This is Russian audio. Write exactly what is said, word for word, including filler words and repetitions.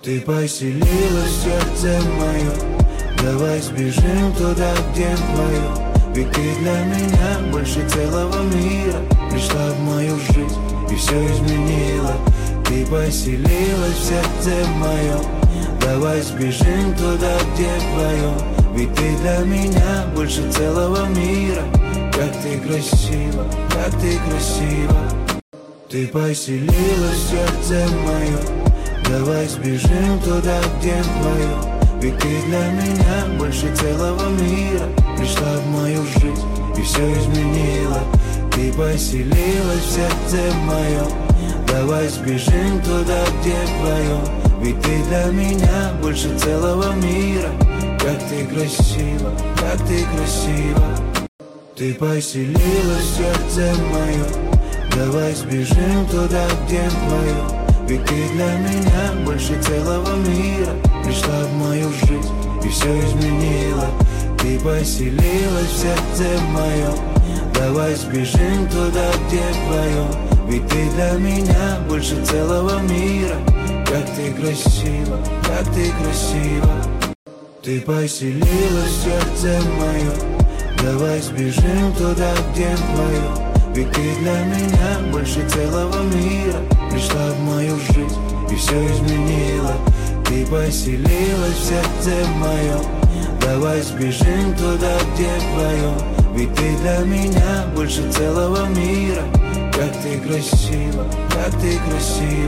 Ты поселилась в сердце мое, давай сбежим туда, где твое. Ведь ты для меня больше целого мира. Пришла в мою жизнь и все изменила. Ты поселилась в сердце мое, давай сбежим туда, где твое. Ведь ты для меня больше целого мира. Как ты красива, как ты красива. Ты поселилась в сердце мое, давай сбежим туда, где твое. Ведь ты для меня больше целого мира. Пришла в мою жизнь и все изменила. Ты поселилась в сердце мое, давай сбежим туда, где твое. Ведь ты для меня больше целого мира. Как ты красива, как ты красива. Ты поселилась в сердце мое, давай сбежим туда, где твое. Ведь ты для меня больше целого мира. Пришла в мою жизнь и все изменила. Ты поселилась в сердце мое, давай сбежим туда, где твое. Ведь ты для меня больше целого мира. Как ты красива, как ты красива. Ты поселилась в сердце мое, давай сбежим туда, где твое. Ведь ты для меня больше целого мира. Пришла в мою жизнь и все изменила. Ты поселилась в сердце мое, давай сбежим туда, где твое. Ведь ты для меня больше целого мира. Как ты красива, как ты красива.